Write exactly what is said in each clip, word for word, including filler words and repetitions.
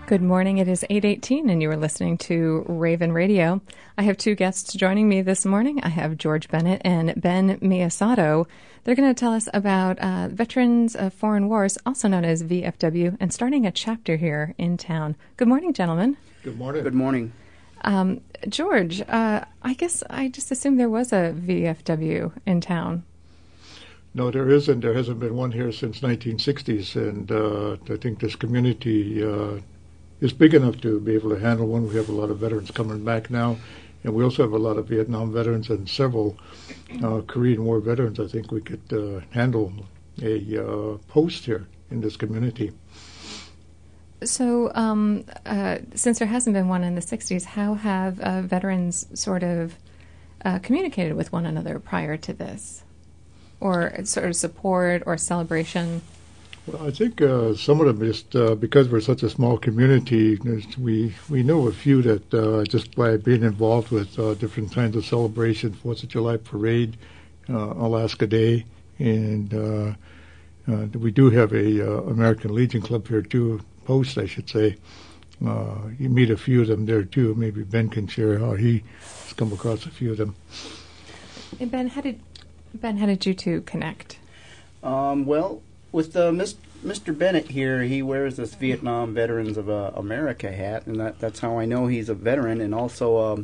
Good morning. It is eight eighteen, and you are listening to Raven Radio. I have two guests joining me this morning. I have George Bennett and Ben Miyasato. They're going to tell us about uh, Veterans of Foreign Wars, also known as V F W, and starting a chapter here in town. Good morning, gentlemen. Good morning. Good morning. Um, George, uh, I guess I just assumed there was a V F W in town. No, there isn't. There hasn't been one here since nineteen sixties, and uh, I think this community uh, is big enough to be able to handle one. We have a lot of veterans coming back now, and we also have a lot of Vietnam veterans and several uh, Korean War veterans. I think we could uh, handle a uh, post here in this community. So, um, uh, since there hasn't been one in the sixties, how have uh, veterans sort of uh, communicated with one another prior to this? Or sort of support or celebration? Well, I think uh, some of them just, uh, because we're such a small community, we we know a few that uh, just by being involved with uh, different kinds of celebrations, Fourth of July Parade, uh, Alaska Day, and uh, uh, we do have a uh, American Legion Club here too, post I should say. Uh, you meet a few of them there too. Maybe Ben can share how he has come across a few of them. Hey Ben, how did Ben, how did you two connect? Um, well, with uh, Mister Bennett here, he wears this Vietnam Veterans of uh, America hat, and that, that's how I know he's a veteran. And also, um,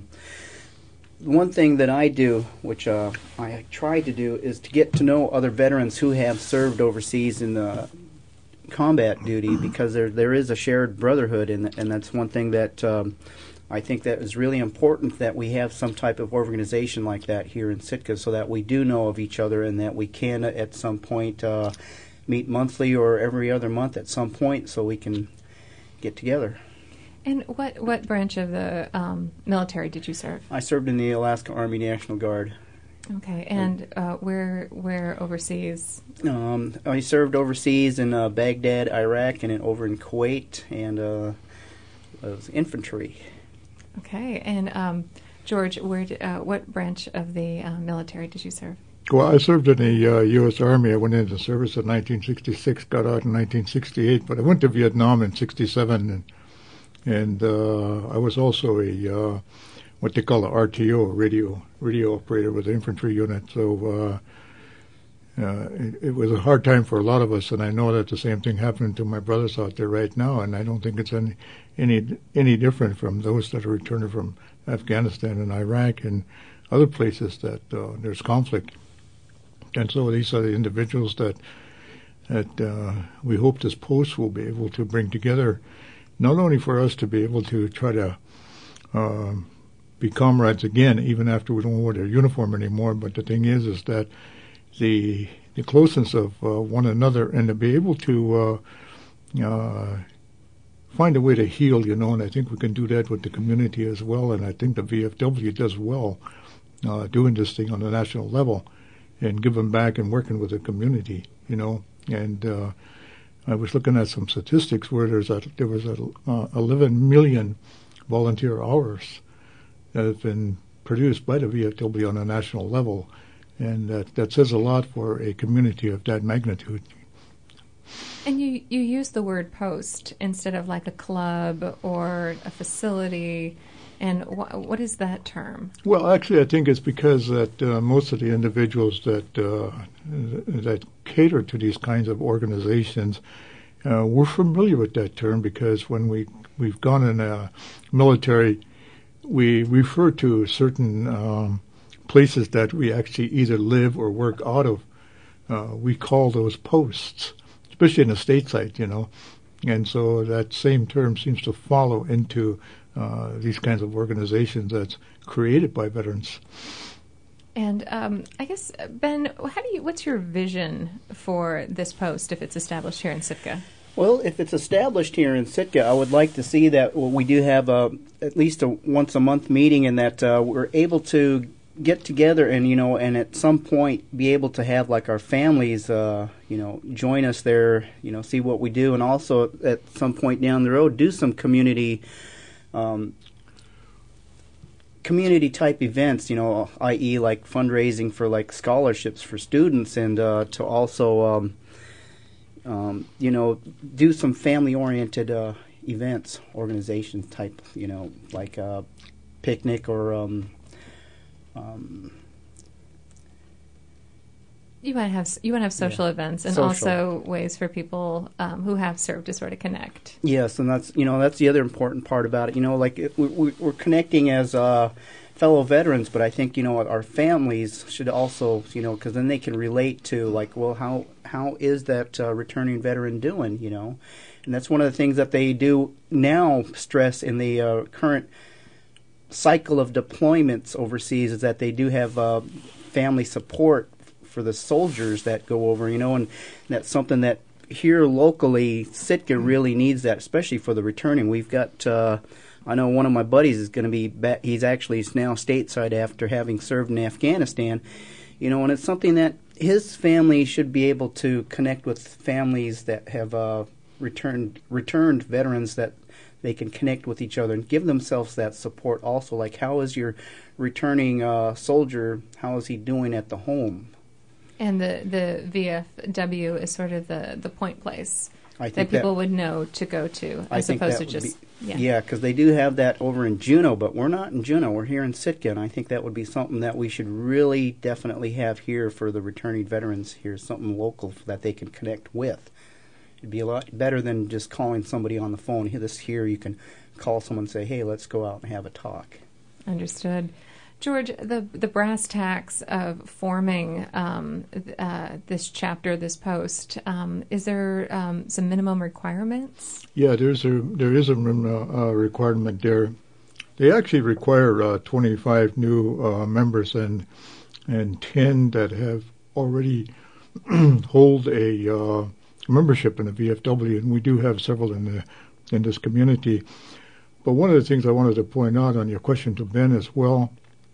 one thing that I do, which uh, I try to do, is to get to know other veterans who have served overseas in the combat duty, because there there is a shared brotherhood, and and that's one thing that um, I think that is really important, that we have some type of organization like that here in Sitka, so that we do know of each other and that we can uh, at some point uh, meet monthly or every other month at some point, so we can get together. And what what branch of the um, military did you serve? I served in the Alaska Army National Guard. Okay, and uh, where where overseas? Um, I served overseas in uh, Baghdad, Iraq, and in, over in Kuwait, and uh, I was infantry. Okay, and um, George, where did, uh, what branch of the uh, military did you serve? Well, I served in the uh, U S Army. I went into service in nineteen sixty-six, got out in nineteen sixty-eight, but I went to Vietnam in sixty-seven, and, and uh, I was also a uh, what they call a R T O, radio radio operator with the infantry unit. So uh, uh, it, it was a hard time for a lot of us, and I know that the same thing happened to my brothers out there right now, and I don't think it's any any any different from those that are returning from Afghanistan and Iraq and other places that uh, there's conflict. And so these are the individuals that that uh, we hope this post will be able to bring together, not only for us to be able to try to um, be comrades again, even after we don't wear their uniform anymore, but the thing is, is that the the closeness of uh, one another, and to be able to uh, uh, find a way to heal, you know, and I think we can do that with the community as well, and I think the V F W does well uh, doing this thing on the national level and giving back and working with the community, you know. And uh, I was looking at some statistics where there's a, there was a, uh, eleven million volunteer hours that have been produced by the V F W on a national level, and that, that says a lot for a community of that magnitude. And you, you use the word post instead of like a club or a facility, and wh- what is that term? Well, actually, I think it's because that uh, most of the individuals that uh, that cater to these kinds of organizations, uh, we're familiar with that term, because when we, we've gone in a military, we refer to certain um, places that we actually either live or work out of. Uh, we call those posts, especially in the stateside, you know. And so that same term seems to follow into uh, these kinds of organizations that's created by veterans. And um, I guess, Ben, how do you? What's your vision for this post if it's established here in Sitka? Well, if it's established here in Sitka, I would like to see that well, we do have a, at least a once a month meeting, and that uh, we're able to get together and, you know, and at some point be able to have like our families, uh, you know, join us there, you know, see what we do, and also at some point down the road do some community, um, community type events, you know, that is like fundraising for like scholarships for students, and uh, to also, um, um, you know, do some family oriented uh, events, organization type, you know, like a picnic or um, um, you want to have you want to have social Yeah. events and Social. also ways for people um, who have served to sort of connect. yes, and that's you know that's the other important part about it. You know, like it, we, we, we're connecting as uh, fellow veterans, but I think you know our families should also you know because then they can relate to like, well, how how is that uh, returning veteran doing? You know, and that's one of the things that they do now stress in the uh, current cycle of deployments overseas is that they do have uh, family support for the soldiers that go over, you know, and that's something that here locally, Sitka really needs that, especially for the returning. We've got, uh, I know one of my buddies is going to be, back, he's actually now stateside after having served in Afghanistan, you know, and it's something that his family should be able to connect with families that have uh, returned returned veterans that they can connect with each other and give themselves that support also. Like, how is your returning uh, soldier, how is he doing at the home? And the, the V F W is sort of the, the point place I that think people that, would know to go to, I as think opposed that to would just be, yeah. yeah, because they do have that over in Juneau, but we're not in Juneau. We're here in Sitka, and I think that would be something that we should really definitely have here for the returning veterans here, something local that they can connect with. It'd be a lot better than just calling somebody on the phone. Here, this here, you can call someone and say, hey, let's go out and have a talk. Understood. George, the the brass tacks of forming um, uh, this chapter, this post, um, is there um, some minimum requirements? Yeah, there's a there is a uh, requirement there. They actually require uh, twenty-five new uh, members and and ten that have already hold a uh, membership in the V F W, and we do have several in the in this community. But one of the things I wanted to point out on your question to Ben as well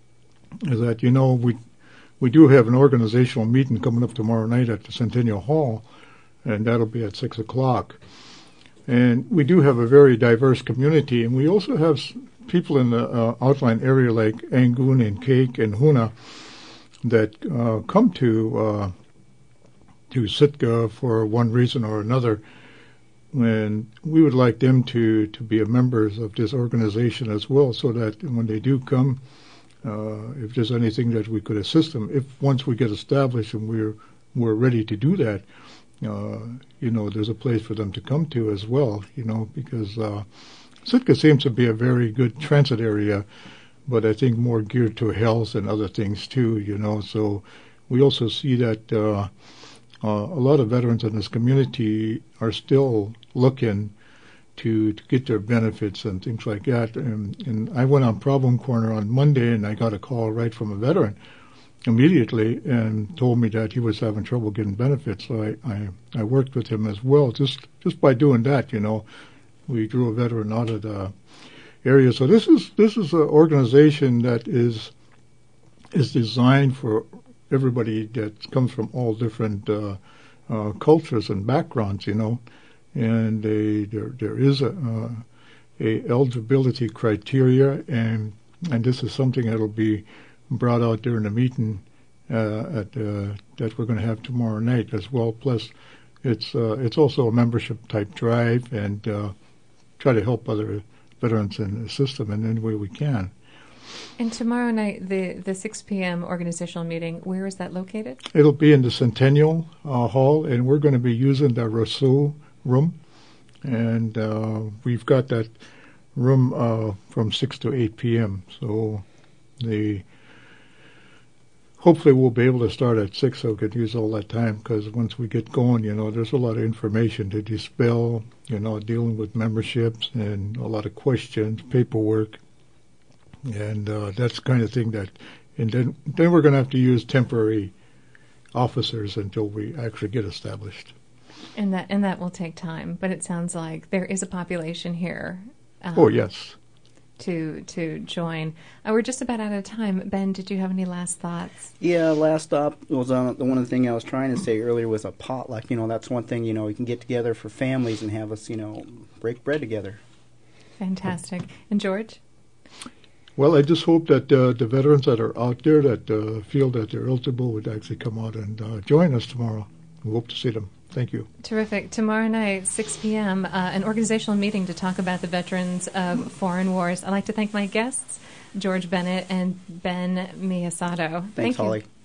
is that, you know, we we do have an organizational meeting coming up tomorrow night at the Centennial Hall, and that'll be at six o'clock. And we do have a very diverse community, and we also have people in the uh, outlying area like Angoon and Cake and Hoona that uh, come to uh, to Sitka for one reason or another. And we would like them to, to be members of this organization as well, so that when they do come, Uh, if there's anything that we could assist them, if once we get established and we're we're ready to do that, uh, you know, there's a place for them to come to as well, you know, because uh, Sitka seems to be a very good transit area, but I think more geared to health and other things too, you know. So we also see that uh, uh, a lot of veterans in this community are still looking To, to get their benefits and things like that. And, and I went on Problem Corner on Monday, and I got a call right from a veteran immediately and told me that he was having trouble getting benefits. So I, I, I worked with him as well. Just just by doing that, you know, we drew a veteran out of the area. So this is this is an organization that is is designed for everybody that comes from all different uh, uh, cultures and backgrounds, you know. And a, there there is a, uh, a eligibility criteria, and and this is something that'll be brought out during the meeting uh, at uh, that we're going to have tomorrow night as well. Plus, it's uh, it's also a membership type drive, and uh, try to help other veterans and assist them in any way we can. And tomorrow night, the the six p.m. organizational meeting, where is that located? It'll be in the Centennial uh, Hall, and we're going to be using the Rousseau room, and uh, we've got that room uh, from six to eight p.m. So the hopefully we'll be able to start at six, so we can use all that time, because once we get going, you know, there's a lot of information to dispel, you know, dealing with memberships and a lot of questions, paperwork, and uh, that's the kind of thing that, and then then we're going to have to use temporary officers until we actually get established. And that and that will take time, but it sounds like there is a population here. Um, oh, yes. To to join. Uh, we're just about out of time. Ben, did you have any last thoughts? Yeah, last stop was on the one of the thing I was trying to say earlier was a potluck. You know, that's one thing, you know, we can get together for families and have us, you know, break bread together. Fantastic. And George? Well, I just hope that uh, the veterans that are out there that uh, feel that they're eligible would actually come out and uh, join us tomorrow. We hope to see them. Thank you. Terrific. Tomorrow night, six p.m., uh, an organizational meeting to talk about the veterans of foreign wars. I'd like to thank my guests, George Bennett and Ben Miyasato. Thanks, Thank you. Holly.